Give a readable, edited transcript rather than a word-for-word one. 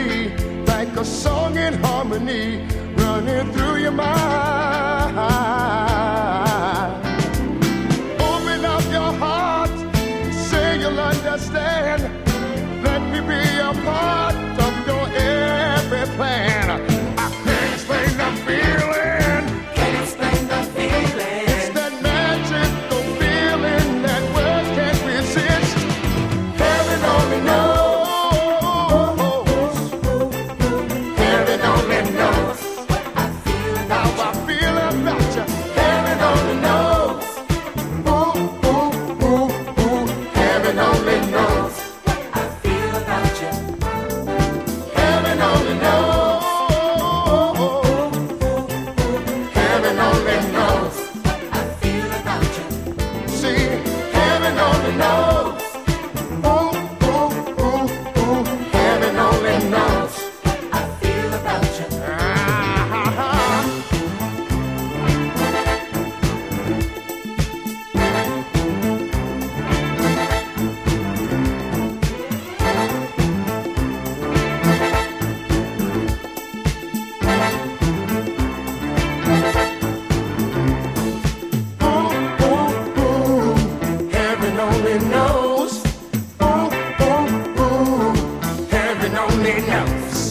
me like a song in harmony running through your mind. Open up your heart, say you'll understand. Let me be a part of your every plan. I can't explain the feeling. Can't explain the feeling. It's that magical feeling that words can't resist. Heaven only knows. Heaven only knows how I feel about you. Heaven only knows. Ooh, ooh, ooh, ooh. Heaven only knows. I feel about you. Heaven only knows. Heaven only knows. I feel about you. See, heaven only knows. Ooh, ooh, ooh, ooh. Heaven only knows. I feel about you. Heaven only knows. Ooh, ooh, ooh. Heaven only knows.